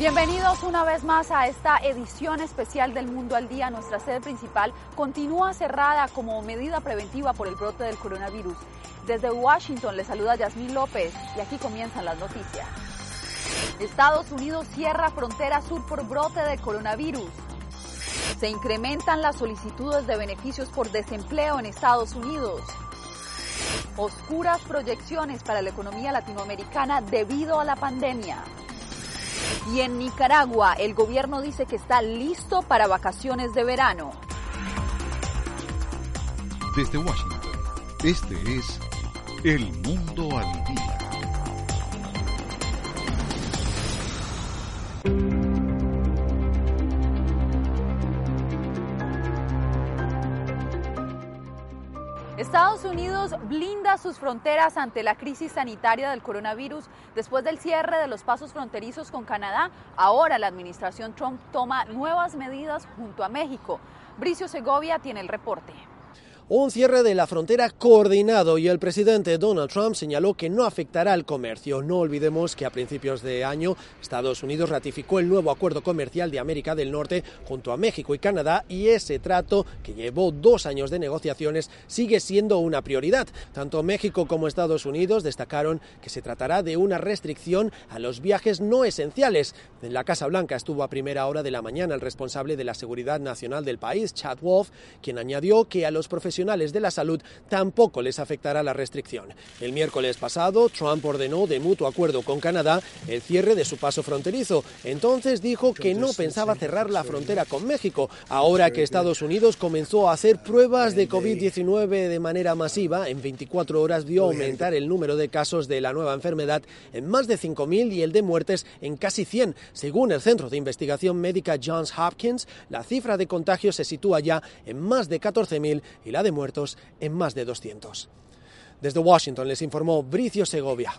Bienvenidos una vez más a esta edición especial del Mundo al Día. Nuestra sede principal continúa cerrada como medida preventiva por el brote del coronavirus. Desde Washington les saluda Yasmín López y aquí comienzan las noticias. Estados Unidos cierra frontera sur por brote de coronavirus. Se incrementan las solicitudes de beneficios por desempleo en Estados Unidos. Oscuras proyecciones para la economía latinoamericana debido a la pandemia. Y en Nicaragua, el gobierno dice que está listo para vacaciones de verano. Desde Washington, este es El Mundo al Día. Estados Unidos blinda sus fronteras ante la crisis sanitaria del coronavirus. Después del cierre de los pasos fronterizos con Canadá, ahora la administración Trump toma nuevas medidas junto a México. Bricio Segovia tiene el reporte. Un cierre de la frontera coordinado y el presidente Donald Trump señaló que no afectará al comercio. No olvidemos que a principios de año Estados Unidos ratificó el nuevo acuerdo comercial de América del Norte junto a México y Canadá y ese trato, que llevó 2 años de negociaciones, sigue siendo una prioridad. Tanto México como Estados Unidos destacaron que se tratará de una restricción a los viajes no esenciales. En la Casa Blanca estuvo a primera hora de la mañana el responsable de la seguridad nacional del país, Chad Wolf, quien añadió que a los profesionales de la salud tampoco les afectará la restricción. El miércoles pasado, Trump ordenó de mutuo acuerdo con Canadá el cierre de su paso fronterizo. Entonces dijo que no pensaba cerrar la frontera con México. Ahora que Estados Unidos comenzó a hacer pruebas de COVID-19 de manera masiva, en 24 horas vio aumentar el número de casos de la nueva enfermedad en más de 5.000 y el de muertes en casi 100. Según el Centro de Investigación Médica Johns Hopkins, la cifra de contagios se sitúa ya en más de 14.000 y la de muertos en más de 200. Desde Washington les informó Bricio Segovia.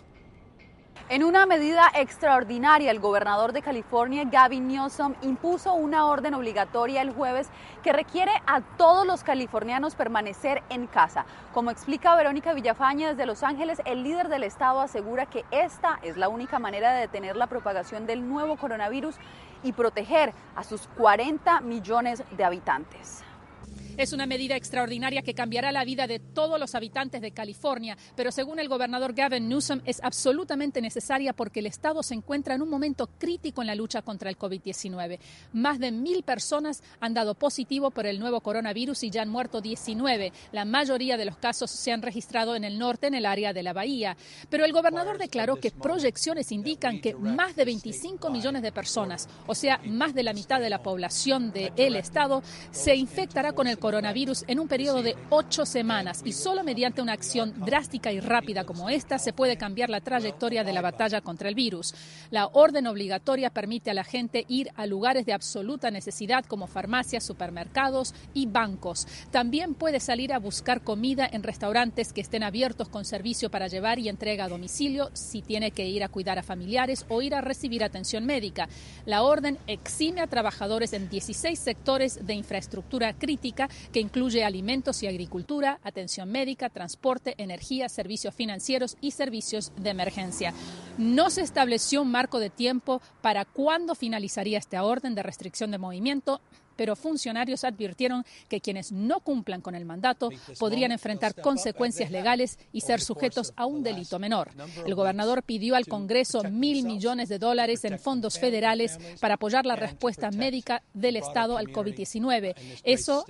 En una medida extraordinaria, el gobernador de California, Gavin Newsom, impuso una orden obligatoria el jueves que requiere a todos los californianos permanecer en casa. Como explica Verónica Villafañe desde Los Ángeles, el líder del estado asegura que esta es la única manera de detener la propagación del nuevo coronavirus y proteger a sus 40 millones de habitantes. Es una medida extraordinaria que cambiará la vida de todos los habitantes de California, pero según el gobernador Gavin Newsom es absolutamente necesaria porque el estado se encuentra en un momento crítico en la lucha contra el COVID-19. Más de 1.000 personas han dado positivo por el nuevo coronavirus y ya han muerto 19. La mayoría de los casos se han registrado en el norte, en el área de la Bahía. Pero el gobernador declaró que proyecciones indican que más de 25 millones de personas, o sea, más de la mitad de la población del estado, se infectará con el coronavirus en un periodo de 8 semanas y solo mediante una acción drástica y rápida como esta se puede cambiar la trayectoria de la batalla contra el virus. La orden obligatoria permite a la gente ir a lugares de absoluta necesidad como farmacias, supermercados y bancos. También puede salir a buscar comida en restaurantes que estén abiertos con servicio para llevar y entrega a domicilio si tiene que ir a cuidar a familiares o ir a recibir atención médica. La orden exime a trabajadores en 16 sectores de infraestructura crítica que incluye alimentos y agricultura, atención médica, transporte, energía, servicios financieros y servicios de emergencia. No se estableció un marco de tiempo para cuándo finalizaría esta orden de restricción de movimiento, pero funcionarios advirtieron que quienes no cumplan con el mandato podrían enfrentar consecuencias legales y ser sujetos a un delito menor. El gobernador pidió al Congreso $1.000 millones en fondos federales para apoyar la respuesta médica del Estado al COVID-19. Esa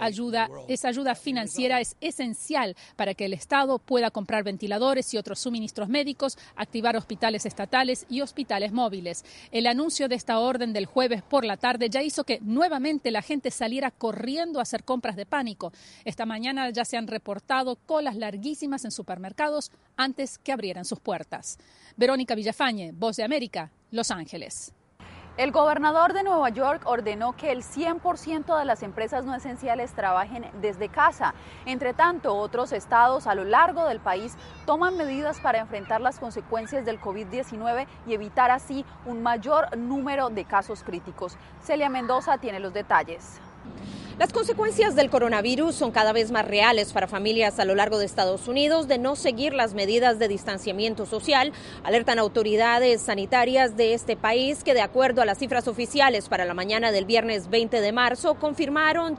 ayuda financiera es esencial para que el Estado pueda comprar ventiladores y otros suministros médicos, activar hospitales estatales y hospitales móviles. El anuncio de esta orden del jueves por la tarde ya hizo que nuevamente la gente saliera corriendo a hacer compras de pánico. Esta mañana ya se han reportado colas larguísimas en supermercados antes que abrieran sus puertas. Verónica Villafañe, Voz de América, Los Ángeles. El gobernador de Nueva York ordenó que el 100% de las empresas no esenciales trabajen desde casa. Entre tanto, otros estados a lo largo del país toman medidas para enfrentar las consecuencias del COVID-19 y evitar así un mayor número de casos críticos. Celia Mendoza tiene los detalles. Las consecuencias del coronavirus son cada vez más reales para familias a lo largo de Estados Unidos de no seguir las medidas de distanciamiento social. Alertan autoridades sanitarias de este país que, de acuerdo a las cifras oficiales para la mañana del viernes 20 de marzo, confirmaron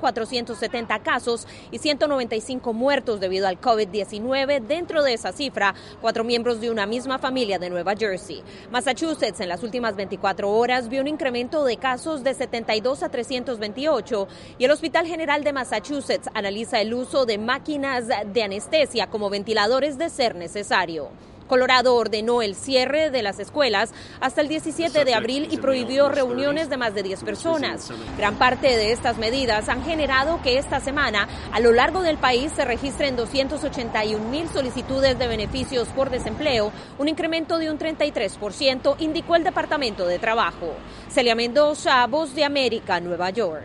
13.470 casos y 195 muertos debido al COVID-19. Dentro de esa cifra, 4 miembros de una misma familia de Nueva Jersey. Massachusetts en las últimas 24 horas vio un incremento de casos de 72 a 328 y el Hospital General de Massachusetts analiza el uso de máquinas de anestesia como ventiladores de ser necesario. Colorado ordenó el cierre de las escuelas hasta el 17 de abril y prohibió reuniones de más de 10 personas. Gran parte de estas medidas han generado que esta semana, a lo largo del país, se registren 281,000 solicitudes de beneficios por desempleo, un incremento de un 33%, indicó el Departamento de Trabajo. Celia Mendoza, Voz de América, Nueva York.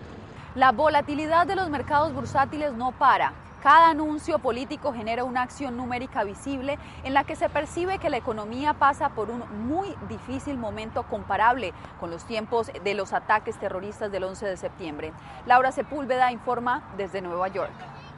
La volatilidad de los mercados bursátiles no para. Cada anuncio político genera una acción numérica visible en la que se percibe que la economía pasa por un muy difícil momento comparable con los tiempos de los ataques terroristas del 11 de septiembre. Laura Sepúlveda informa desde Nueva York.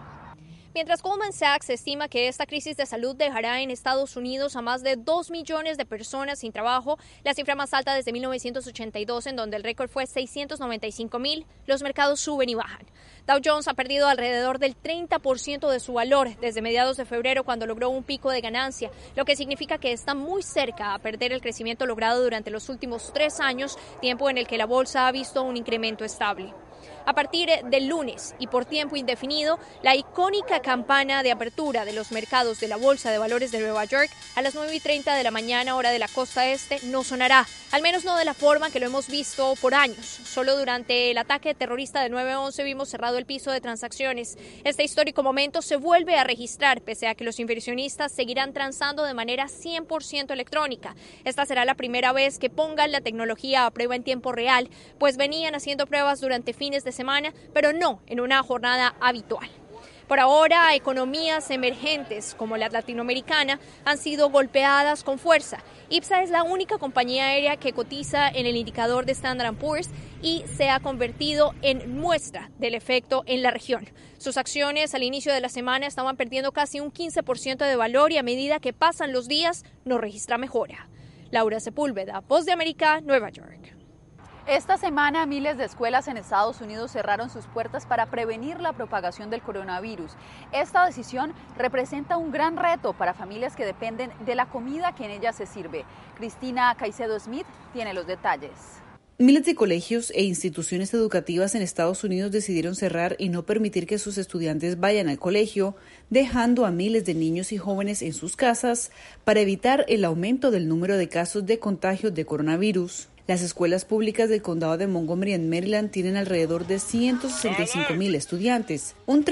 Mientras Goldman Sachs estima que esta crisis de salud dejará en Estados Unidos a más de 2 millones de personas sin trabajo, la cifra más alta desde 1982, en donde el récord fue 695,000, los mercados suben y bajan. Dow Jones ha perdido alrededor del 30% de su valor desde mediados de febrero, cuando logró un pico de ganancia, lo que significa que está muy cerca a perder el crecimiento logrado durante los últimos 3 años, tiempo en el que la bolsa ha visto un incremento estable. A partir del lunes y por tiempo indefinido, la icónica campana de apertura de los mercados de la Bolsa de Valores de Nueva York a las 9:30 de la mañana, hora de la costa este, no sonará, al menos no de la forma que lo hemos visto por años. Solo durante el ataque terrorista de 9/11 vimos cerrado el piso de transacciones. Este histórico momento se vuelve a registrar, pese a que los inversionistas seguirán transando de manera 100% electrónica. Esta será la primera vez que pongan la tecnología a prueba en tiempo real, pues venían haciendo pruebas durante fines de semana, pero no en una jornada habitual. Por ahora, economías emergentes como la latinoamericana han sido golpeadas con fuerza. IPSA es la única compañía aérea que cotiza en el indicador de Standard & Poor's y se ha convertido en muestra del efecto en la región. Sus acciones al inicio de la semana estaban perdiendo casi un 15% de valor y a medida que pasan los días no registra mejora. Laura Sepúlveda, Voz de América, Nueva York. Esta semana miles de escuelas en Estados Unidos cerraron sus puertas para prevenir la propagación del coronavirus. Esta decisión representa un gran reto para familias que dependen de la comida que en ellas se sirve. Cristina Caicedo Smith tiene los detalles. Miles de colegios e instituciones educativas en Estados Unidos decidieron cerrar y no permitir que sus estudiantes vayan al colegio, dejando a miles de niños y jóvenes en sus casas para evitar el aumento del número de casos de contagios de coronavirus. Las escuelas públicas del condado de Montgomery en Maryland tienen alrededor de 165,000 estudiantes. Un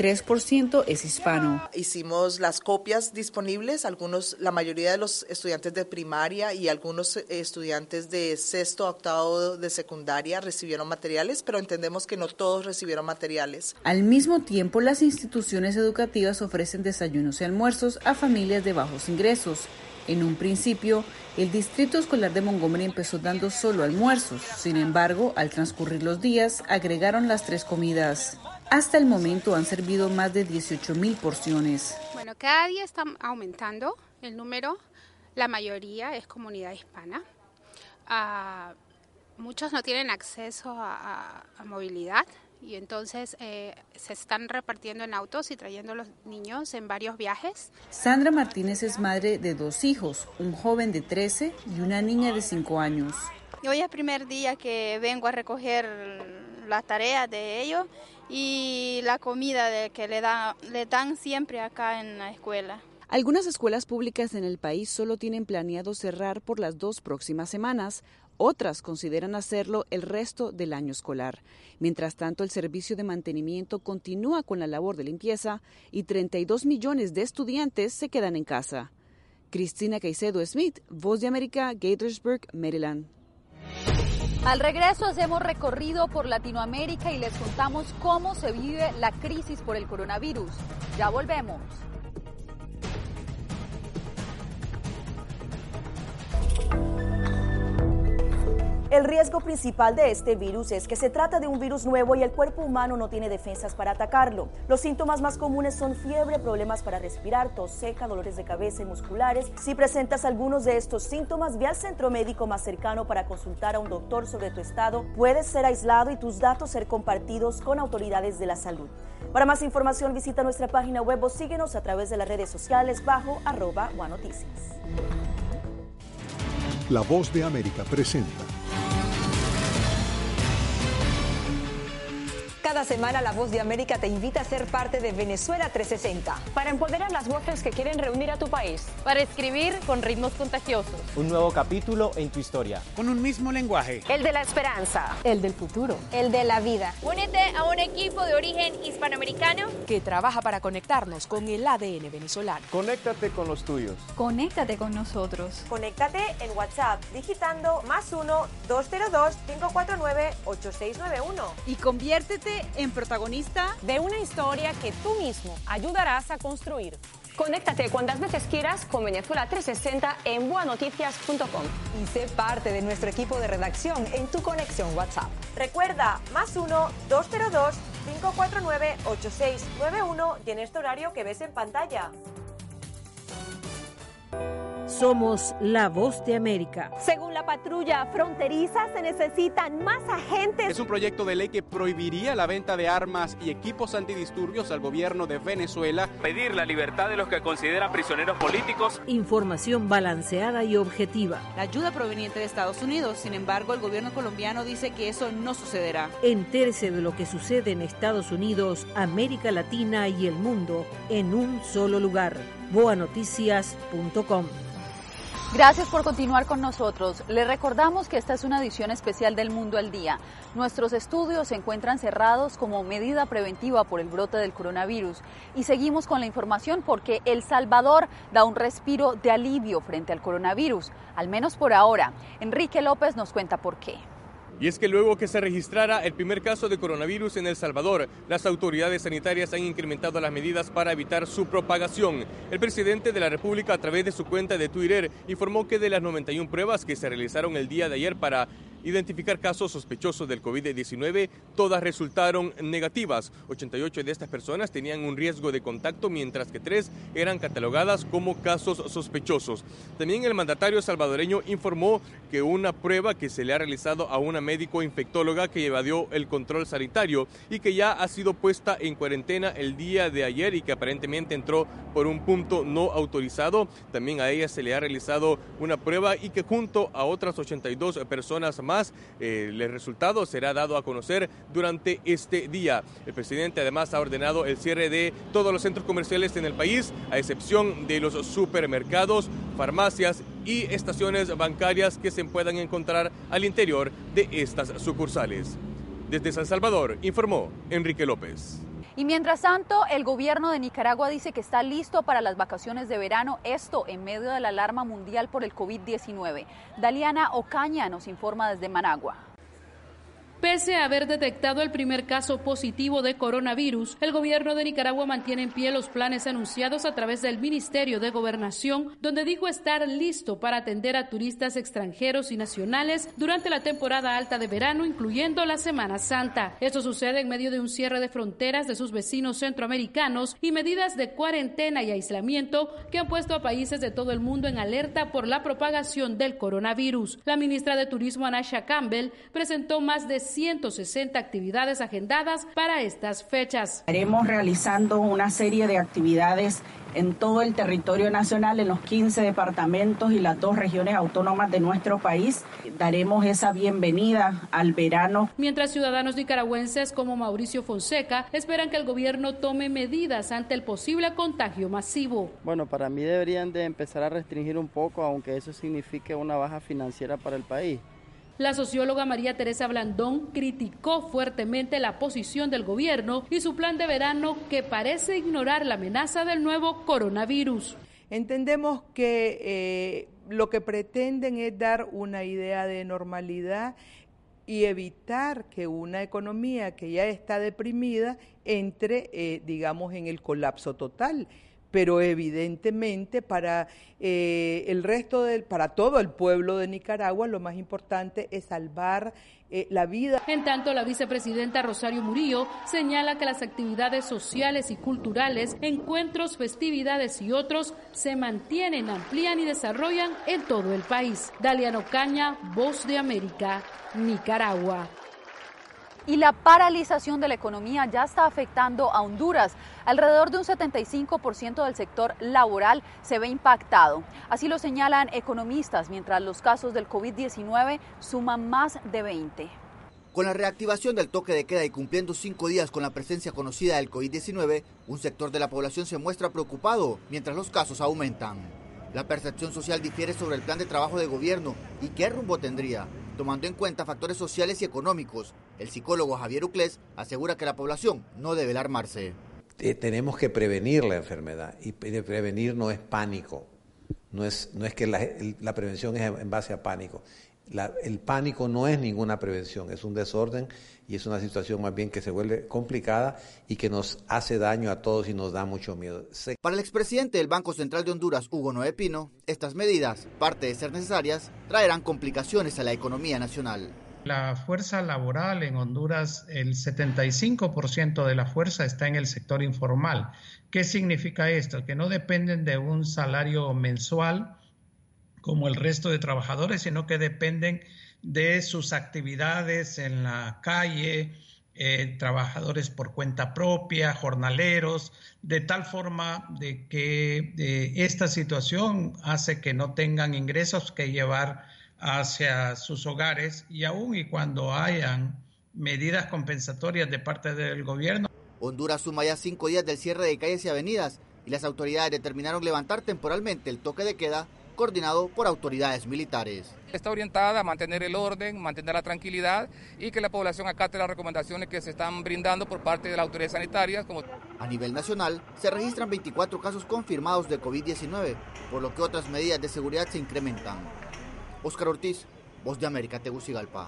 33% es hispano. Hicimos las copias disponibles, la mayoría de los estudiantes de primaria y algunos estudiantes de sexto a octavo de secundaria recibieron materiales, pero entendemos que no todos recibieron materiales. Al mismo tiempo, las instituciones educativas ofrecen desayunos y almuerzos a familias de bajos ingresos. En un principio, el Distrito Escolar de Montgomery empezó dando solo almuerzos. Sin embargo, al transcurrir los días, agregaron las 3 comidas. Hasta el momento han servido más de 18,000 porciones. Bueno, cada día está aumentando el número. La mayoría es comunidad hispana. Muchos no tienen acceso a movilidad. Y entonces se están repartiendo en autos y trayendo a los niños en varios viajes. Sandra Martínez es madre de 2 hijos, un joven de 13 y una niña de 5 años. Hoy es el primer día que vengo a recoger las tareas de ellos y la comida que le dan siempre acá en la escuela. Algunas escuelas públicas en el país solo tienen planeado cerrar por las 2 próximas semanas. Otras consideran hacerlo el resto del año escolar. Mientras tanto, el servicio de mantenimiento continúa con la labor de limpieza y 32 millones de estudiantes se quedan en casa. Cristina Caicedo Smith, Voz de América, Gaithersburg, Maryland. Al regreso hacemos recorrido por Latinoamérica y les contamos cómo se vive la crisis por el coronavirus. Ya volvemos. El riesgo principal de este virus es que se trata de un virus nuevo y el cuerpo humano no tiene defensas para atacarlo. Los síntomas más comunes son fiebre, problemas para respirar, tos seca, dolores de cabeza y musculares. Si presentas algunos de estos síntomas, ve al centro médico más cercano para consultar a un doctor sobre tu estado. Puedes ser aislado y tus datos ser compartidos con autoridades de la salud. Para más información, visita nuestra página web o síguenos a través de las redes sociales bajo @OneNoticias. La Voz de América presenta. Cada semana La Voz de América te invita a ser parte de Venezuela 360. Para empoderar las voces que quieren reunir a tu país. Para escribir con ritmos contagiosos. Un nuevo capítulo en tu historia. Con un mismo lenguaje. El de la esperanza. El del futuro. El de la vida. Únete a un equipo de origen hispanoamericano que trabaja para conectarnos con el ADN venezolano. Conéctate con los tuyos. Conéctate con nosotros. Conéctate en WhatsApp digitando +1 202 549 8691 y conviértete en protagonista de una historia que tú mismo ayudarás a construir. Conéctate cuantas veces quieras con Venezuela 360 en boanoticias.com y sé parte de nuestro equipo de redacción en tu conexión WhatsApp. Recuerda, +1 202 549 8691 y en este horario que ves en pantalla. Somos la Voz de América. Según la patrulla fronteriza, se necesitan más agentes. Es un proyecto de ley que prohibiría la venta de armas y equipos antidisturbios al gobierno de Venezuela. Pedir la libertad de los que considera prisioneros políticos. Información balanceada y objetiva. La ayuda proveniente de Estados Unidos, sin embargo, el gobierno colombiano dice que eso no sucederá. Entérese de lo que sucede en Estados Unidos, América Latina y el mundo en un solo lugar. boanoticias.com. Gracias por continuar con nosotros. Les recordamos que esta es una edición especial del Mundo al Día. Nuestros estudios se encuentran cerrados como medida preventiva por el brote del coronavirus. Y seguimos con la información porque El Salvador da un respiro de alivio frente al coronavirus, al menos por ahora. Enrique López nos cuenta por qué. Y es que luego que se registrara el primer caso de coronavirus en El Salvador, las autoridades sanitarias han incrementado las medidas para evitar su propagación. El presidente de la República, a través de su cuenta de Twitter, informó que de las 91 pruebas que se realizaron el día de ayer para identificar casos sospechosos del COVID-19, todas resultaron negativas. 88 de estas personas tenían un riesgo de contacto, mientras que 3 eran catalogadas como casos sospechosos. También el mandatario salvadoreño informó que una prueba que se le ha realizado a una médico infectóloga que evadió el control sanitario y que ya ha sido puesta en cuarentena el día de ayer y que aparentemente entró por un punto no autorizado. También a ella se le ha realizado una prueba y que junto a otras 82 personas más, el resultado será dado a conocer durante este día. El presidente además ha ordenado el cierre de todos los centros comerciales en el país, a excepción de los supermercados, farmacias y estaciones bancarias que se puedan encontrar al interior de estas sucursales. Desde San Salvador, informó Enrique López. Y mientras tanto, el gobierno de Nicaragua dice que está listo para las vacaciones de verano, esto en medio de la alarma mundial por el COVID-19. Daliana Ocaña nos informa desde Managua. Pese a haber detectado el primer caso positivo de coronavirus, el gobierno de Nicaragua mantiene en pie los planes anunciados a través del Ministerio de Gobernación, donde dijo estar listo para atender a turistas extranjeros y nacionales durante la temporada alta de verano, incluyendo la Semana Santa. Esto sucede en medio de un cierre de fronteras de sus vecinos centroamericanos y medidas de cuarentena y aislamiento que han puesto a países de todo el mundo en alerta por la propagación del coronavirus. La ministra de Turismo, Anasha Campbell, presentó más de 160 actividades agendadas para estas fechas. Estaremos realizando una serie de actividades en todo el territorio nacional, en los 15 departamentos y las 2 regiones autónomas de nuestro país. Daremos esa bienvenida al verano. Mientras ciudadanos nicaragüenses como Mauricio Fonseca esperan que el gobierno tome medidas ante el posible contagio masivo. Bueno, para mí deberían de empezar a restringir un poco, aunque eso signifique una baja financiera para el país. La socióloga María Teresa Blandón criticó fuertemente la posición del gobierno y su plan de verano que parece ignorar la amenaza del nuevo coronavirus. Entendemos que lo que pretenden es dar una idea de normalidad y evitar que una economía que ya está deprimida entre, digamos, en el colapso total. pero evidentemente para para todo el pueblo de Nicaragua lo más importante es salvar la vida. En tanto, la vicepresidenta Rosario Murillo señala que las actividades sociales y culturales, encuentros, festividades y otros se mantienen, amplían y desarrollan en todo el país. Dalian Ocaña, Voz de América, Nicaragua. Y la paralización de la economía ya está afectando a Honduras. Alrededor de un 75% del sector laboral se ve impactado. Así lo señalan economistas, mientras los casos del COVID-19 suman más de 20. Con la reactivación del toque de queda y cumpliendo 5 días con la presencia conocida del COVID-19, un sector de la población se muestra preocupado mientras los casos aumentan. La percepción social difiere sobre el plan de trabajo de gobierno y qué rumbo tendría, tomando en cuenta factores sociales y económicos. El psicólogo Javier Uclés asegura que la población no debe alarmarse. Tenemos que prevenir la enfermedad y prevenir no es pánico, no es que la prevención es en base a pánico. El pánico no es ninguna prevención, es un desorden y es una situación más bien que se vuelve complicada y que nos hace daño a todos y nos da mucho miedo. Para el expresidente del Banco Central de Honduras, Hugo Noé Pino, estas medidas, parte de ser necesarias, traerán complicaciones a la economía nacional. La fuerza laboral en Honduras, el 75% de la fuerza está en el sector informal. ¿Qué significa esto? Que no dependen de un salario mensual como el resto de trabajadores, sino que dependen de sus actividades en la calle, trabajadores por cuenta propia, jornaleros, de tal forma de que esta situación hace que no tengan ingresos que llevar hacia sus hogares y aún y cuando hayan medidas compensatorias de parte del gobierno. Honduras suma ya 5 días del cierre de calles y avenidas y las autoridades determinaron levantar temporalmente el toque de queda coordinado por autoridades militares. Está orientada a mantener el orden, mantener la tranquilidad y que la población acate las recomendaciones que se están brindando por parte de las autoridades sanitarias. A nivel nacional se registran 24 casos confirmados de COVID-19, por lo que otras medidas de seguridad se incrementan. Óscar Ortiz, Voz de América, Tegucigalpa.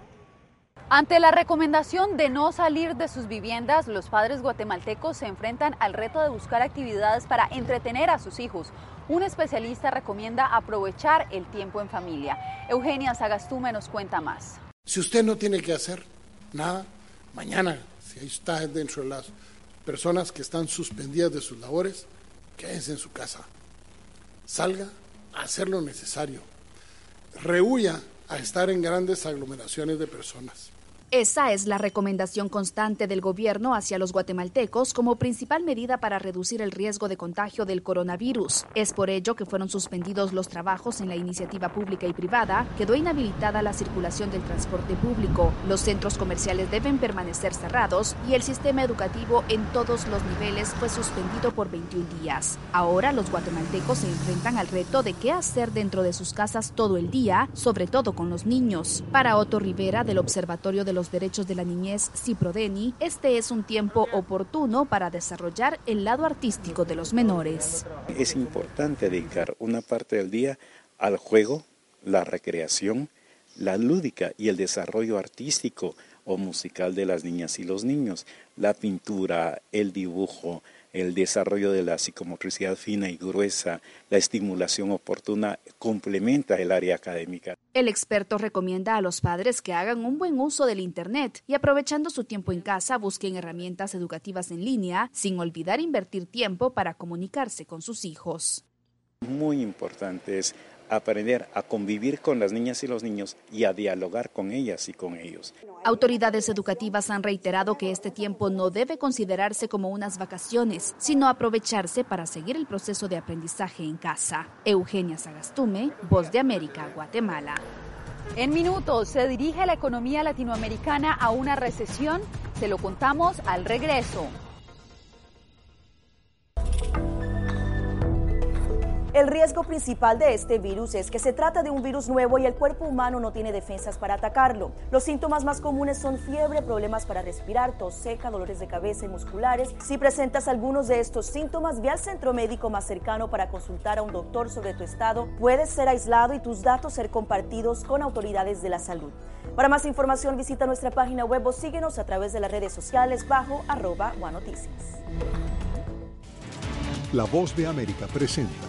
Ante la recomendación de no salir de sus viviendas, los padres guatemaltecos se enfrentan al reto de buscar actividades para entretener a sus hijos. Un especialista recomienda aprovechar el tiempo en familia. Eugenia Sagastume nos cuenta más. Si usted no tiene que hacer nada, mañana, si está dentro de las personas que están suspendidas de sus labores, quédense en su casa. Salga a hacer lo necesario. Rehuya a estar en grandes aglomeraciones de personas. Esa es la recomendación constante del gobierno hacia los guatemaltecos como principal medida para reducir el riesgo de contagio del coronavirus. Es por ello que fueron suspendidos los trabajos en la iniciativa pública y privada, quedó inhabilitada la circulación del transporte público, los centros comerciales deben permanecer cerrados y el sistema educativo en todos los niveles fue suspendido por 21 días. Ahora los guatemaltecos se enfrentan al reto de qué hacer dentro de sus casas todo el día, sobre todo con los niños. Para Otto Rivera, del Observatorio de los Derechos de la Niñez, CIPRODENI, este es un tiempo oportuno para desarrollar el lado artístico de los menores. Es importante dedicar una parte del día al juego, la recreación, la lúdica y el desarrollo artístico o musical de las niñas y los niños, la pintura, el dibujo, el desarrollo de la psicomotricidad fina y gruesa, la estimulación oportuna complementa el área académica. El experto recomienda a los padres que hagan un buen uso del Internet y aprovechando su tiempo en casa busquen herramientas educativas en línea, sin olvidar invertir tiempo para comunicarse con sus hijos. Muy importante es aprender a convivir con las niñas y los niños y a dialogar con ellas y con ellos. Autoridades educativas han reiterado que este tiempo no debe considerarse como unas vacaciones, sino aprovecharse para seguir el proceso de aprendizaje en casa. Eugenia Sagastume, Voz de América, Guatemala. En minutos, ¿se dirige la economía latinoamericana a una recesión? Se lo contamos al regreso. El riesgo principal de este virus es que se trata de un virus nuevo y el cuerpo humano no tiene defensas para atacarlo. Los síntomas más comunes son fiebre, problemas para respirar, tos seca, dolores de cabeza y musculares. Si presentas algunos de estos síntomas, ve al centro médico más cercano para consultar a un doctor sobre tu estado. Puedes ser aislado y tus datos ser compartidos con autoridades de la salud. Para más información, visita nuestra página web o síguenos a través de las redes sociales bajo @OneNoticias. La Voz de América presenta.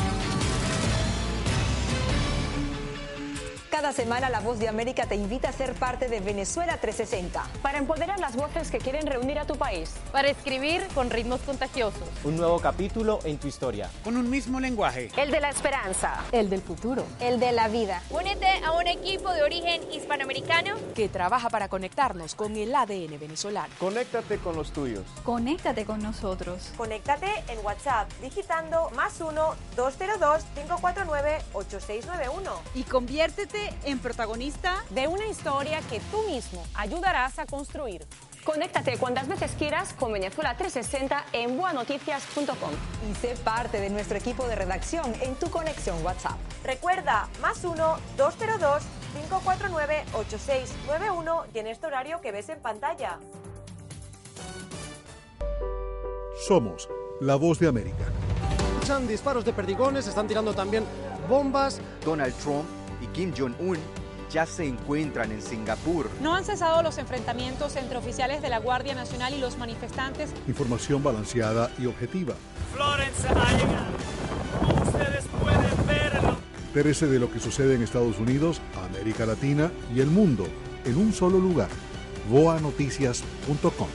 Cada semana La Voz de América te invita a ser parte de Venezuela 360. Para empoderar las voces que quieren reunir a tu país. Para escribir con ritmos contagiosos. Un nuevo capítulo en tu historia. Con un mismo lenguaje. El de la esperanza. El del futuro. El de la vida. Únete a un equipo de origen hispanoamericano que trabaja para conectarnos con el ADN venezolano. Conéctate con los tuyos. Conéctate con nosotros. Conéctate en WhatsApp digitando +1 202 549 8691 y conviértete en protagonista de una historia que tú mismo ayudarás a construir. Conéctate cuantas veces quieras con Venezuela 360 en boanoticias.com. Y sé parte de nuestro equipo de redacción en tu conexión WhatsApp. Recuerda, +1 202 549 8691 y en este horario que ves en pantalla. Somos La Voz de América. Escuchan disparos de perdigones, están tirando también bombas. Donald Trump y Kim Jong-un ya se encuentran en Singapur. No han cesado los enfrentamientos entre oficiales de la Guardia Nacional y los manifestantes. Información balanceada y objetiva. Florence ha llegado. Como ustedes pueden verlo. Entérese de lo que sucede en Estados Unidos, América Latina y el mundo en un solo lugar. boanoticias.com.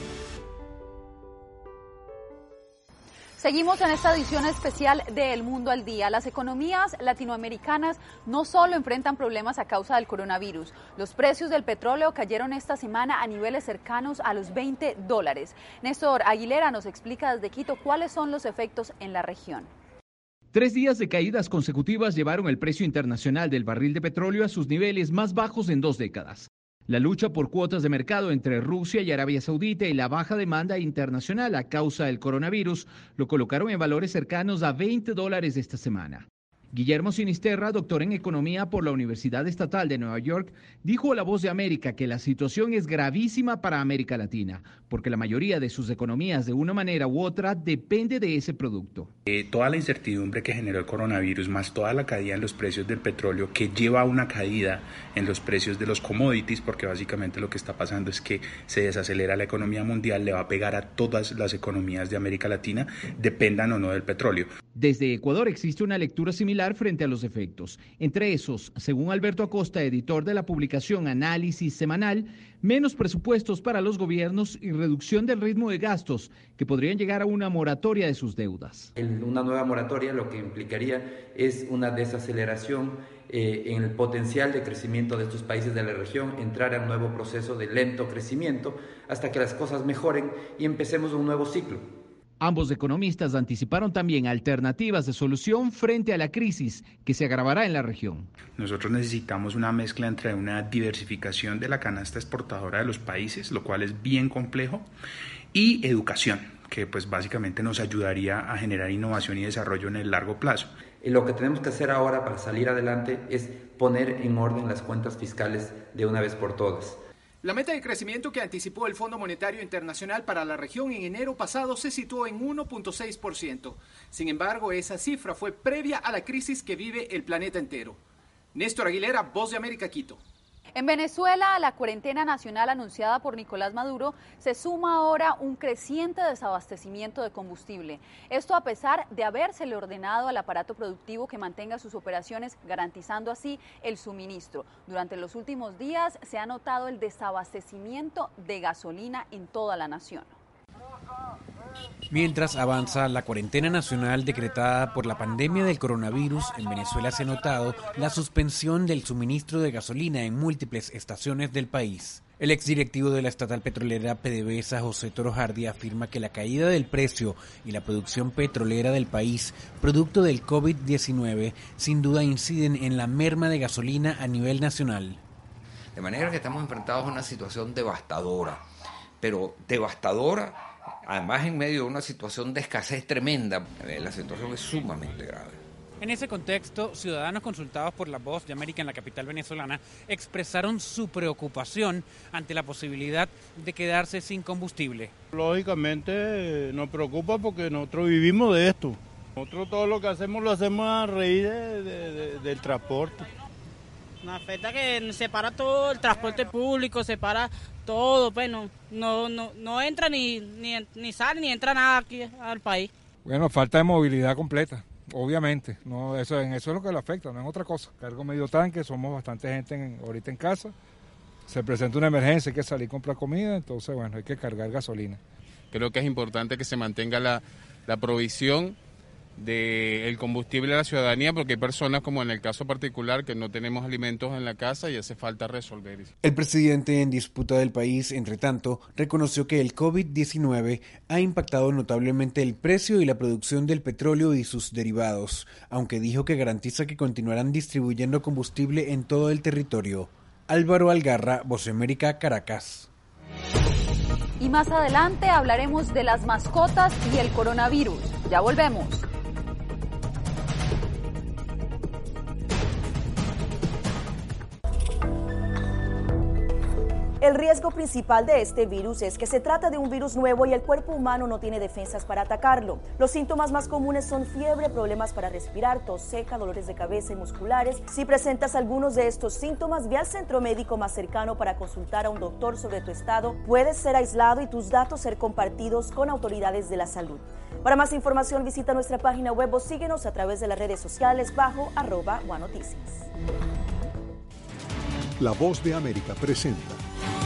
Seguimos en esta edición especial de El Mundo al Día. Las economías latinoamericanas no solo enfrentan problemas a causa del coronavirus. Los precios del petróleo cayeron esta semana a niveles cercanos a los $20. Néstor Aguilera nos explica desde Quito cuáles son los efectos en la región. 3 días de caídas consecutivas llevaron el precio internacional del barril de petróleo a sus niveles más bajos en 2 décadas. La lucha por cuotas de mercado entre Rusia y Arabia Saudita y la baja demanda internacional a causa del coronavirus lo colocaron en valores cercanos a $20 esta semana. Guillermo Sinisterra, doctor en Economía por la Universidad Estatal de Nueva York, dijo a La Voz de América que la situación es gravísima para América Latina, porque la mayoría de sus economías de una manera u otra depende de ese producto. Toda la incertidumbre que generó el coronavirus, más toda la caída en los precios del petróleo, que lleva a una caída en los precios de los commodities, porque básicamente lo que está pasando es que se desacelera la economía mundial, le va a pegar a todas las economías de América Latina, dependan o no del petróleo. Desde Ecuador existe una lectura similar frente a los efectos. Entre esos, según Alberto Acosta, editor de la publicación Análisis Semanal, menos presupuestos para los gobiernos y reducción del ritmo de gastos que podrían llegar a una moratoria de sus deudas. Una nueva moratoria lo que implicaría es una desaceleración en el potencial de crecimiento de estos países de la región, entrar a un nuevo proceso de lento crecimiento hasta que las cosas mejoren y empecemos un nuevo ciclo. Ambos economistas anticiparon también alternativas de solución frente a la crisis que se agravará en la región. Nosotros necesitamos una mezcla entre una diversificación de la canasta exportadora de los países, lo cual es bien complejo, y educación, que pues básicamente nos ayudaría a generar innovación y desarrollo en el largo plazo. Lo que tenemos que hacer ahora para salir adelante es poner en orden las cuentas fiscales de una vez por todas. La meta de crecimiento que anticipó el Fondo Monetario Internacional para la región en enero pasado se situó en 1.6%. Sin embargo, esa cifra fue previa a la crisis que vive el planeta entero. Néstor Aguilera, Voz de América, Quito. En Venezuela, a la cuarentena nacional anunciada por Nicolás Maduro se suma ahora un creciente desabastecimiento de combustible. Esto a pesar de habérsele ordenado al aparato productivo que mantenga sus operaciones, garantizando así el suministro. Durante los últimos días se ha notado el desabastecimiento de gasolina en toda la nación. Mientras avanza la cuarentena nacional decretada por la pandemia del coronavirus, en Venezuela se ha notado la suspensión del suministro de gasolina en múltiples estaciones del país. El exdirectivo de la estatal petrolera PDVSA, José Torojardi, afirma que la caída del precio y la producción petrolera del país, producto del COVID-19, sin duda inciden en la merma de gasolina a nivel nacional. De manera que estamos enfrentados a una situación devastadora, pero devastadora además en medio de una situación de escasez tremenda. La situación es sumamente grave. En ese contexto, ciudadanos consultados por La Voz de América en la capital venezolana expresaron su preocupación ante la posibilidad de quedarse sin combustible. Lógicamente nos preocupa porque nosotros vivimos de esto. Nosotros todo lo que hacemos lo hacemos a raíz del transporte. Nos afecta que se para todo el transporte público, se para todo, pues no entra ni sale ni entra nada aquí al país. Bueno, falta de movilidad completa, obviamente. No, eso es lo que le afecta, no es otra cosa. Cargo medio tanque, somos bastante gente ahorita en casa. Se presenta una emergencia, hay que salir a comprar comida, entonces bueno, hay que cargar gasolina. Creo que es importante que se mantenga la provisión del combustible a la ciudadanía, porque hay personas, como en el caso particular, que no tenemos alimentos en la casa y hace falta resolver eso. El presidente en disputa del país, entre tanto, reconoció que el COVID-19 ha impactado notablemente el precio y la producción del petróleo y sus derivados, aunque dijo que garantiza que continuarán distribuyendo combustible en todo el territorio. Álvaro Algarra, Voz de América, Caracas. Y más adelante hablaremos de las mascotas y el coronavirus. Ya volvemos. El riesgo principal de este virus es que se trata de un virus nuevo y el cuerpo humano no tiene defensas para atacarlo. Los síntomas más comunes son fiebre, problemas para respirar, tos seca, dolores de cabeza y musculares. Si presentas algunos de estos síntomas, ve al centro médico más cercano para consultar a un doctor sobre tu estado. Puedes ser aislado y tus datos ser compartidos con autoridades de la salud. Para más información, visita nuestra página web o síguenos a través de las redes sociales bajo @OneNoticias. La Voz de América presenta.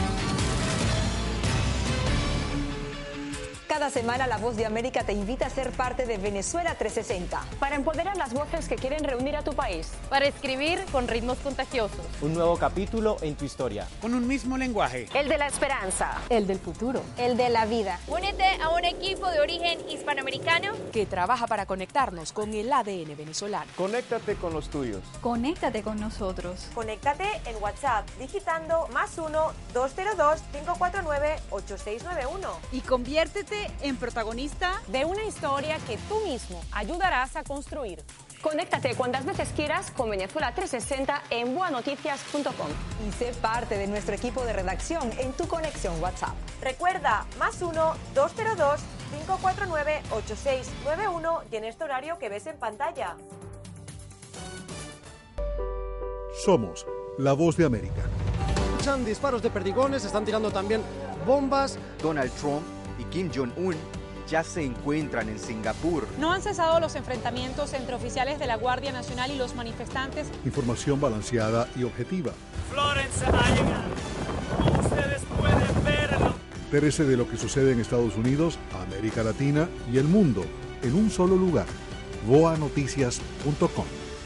Cada semana La Voz de América te invita a ser parte de Venezuela 360. Para empoderar las voces que quieren reunir a tu país. Para escribir con ritmos contagiosos. Un nuevo capítulo en tu historia. Con un mismo lenguaje. El de la esperanza. El del futuro. El de la vida. Únete a un equipo de origen hispanoamericano que trabaja para conectarnos con el ADN venezolano. Conéctate con los tuyos. Conéctate con nosotros. Conéctate en WhatsApp digitando +1 202 549 8691. Y conviértete en protagonista de una historia que tú mismo ayudarás a construir. Conéctate cuantas veces quieras con Venezuela 360 en buenoticias.com. Y sé parte de nuestro equipo de redacción en tu conexión WhatsApp. Recuerda, +1 202 549 8691 y en este horario que ves en pantalla. Somos La Voz de América. Escuchan disparos de perdigones, están tirando también bombas. Donald Trump y Kim Jong-un ya se encuentran en Singapur. No han cesado los enfrentamientos entre oficiales de la Guardia Nacional y los manifestantes. Información balanceada y objetiva. Florence ha llegado. Como ustedes pueden verlo. Entérese de lo que sucede en Estados Unidos, América Latina y el mundo en un solo lugar. voanoticias.com.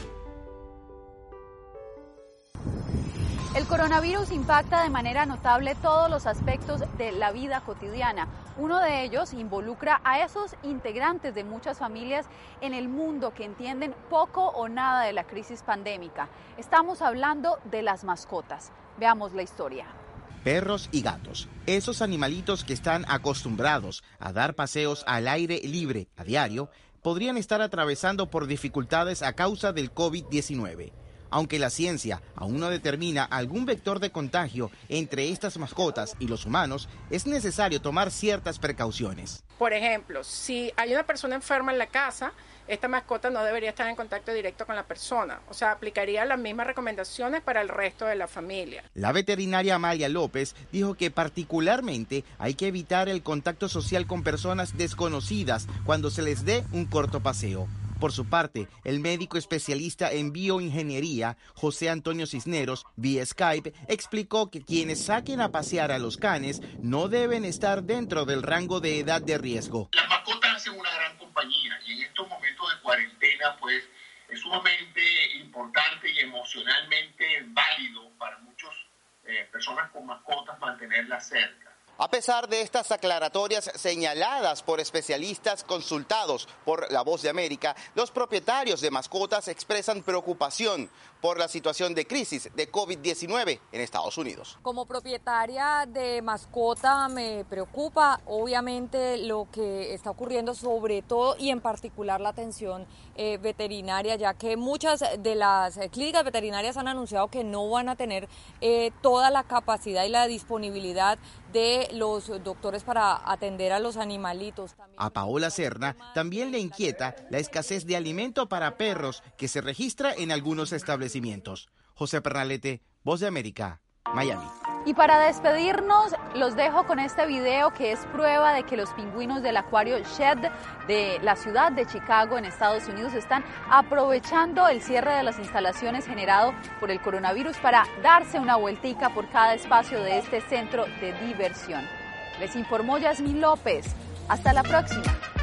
El coronavirus impacta de manera notable todos los aspectos de la vida cotidiana. Uno de ellos involucra a esos integrantes de muchas familias en el mundo que entienden poco o nada de la crisis pandémica. Estamos hablando de las mascotas. Veamos la historia. Perros y gatos, esos animalitos que están acostumbrados a dar paseos al aire libre a diario, podrían estar atravesando por dificultades a causa del COVID-19. Aunque la ciencia aún no determina algún vector de contagio entre estas mascotas y los humanos, es necesario tomar ciertas precauciones. Por ejemplo, si hay una persona enferma en la casa, esta mascota no debería estar en contacto directo con la persona. O sea, aplicaría las mismas recomendaciones para el resto de la familia. La veterinaria Amalia López dijo que particularmente hay que evitar el contacto social con personas desconocidas cuando se les dé un corto paseo. Por su parte, el médico especialista en bioingeniería, José Antonio Cisneros, vía Skype, explicó que quienes saquen a pasear a los canes no deben estar dentro del rango de edad de riesgo. Las mascotas hacen una gran compañía y en estos momentos de cuarentena, pues, es sumamente importante y emocionalmente válido para muchas personas con mascotas mantenerlas cerca. A pesar de estas aclaratorias señaladas por especialistas consultados por La Voz de América, los propietarios de mascotas expresan preocupación por la situación de crisis de COVID-19 en Estados Unidos. Como propietaria de mascota me preocupa obviamente lo que está ocurriendo, sobre todo y en particular la atención veterinaria, ya que muchas de las clínicas veterinarias han anunciado que no van a tener toda la capacidad y la disponibilidad de los doctores para atender a los animalitos. A Paola Serna también le inquieta la escasez de alimento para perros que se registra en algunos establecimientos. José Pernalete, Voz de América, Miami. Y para despedirnos, los dejo con este video que es prueba de que los pingüinos del acuario Shedd de la ciudad de Chicago en Estados Unidos están aprovechando el cierre de las instalaciones generado por el coronavirus para darse una vueltica por cada espacio de este centro de diversión. Les informó Yasmín López. Hasta la próxima.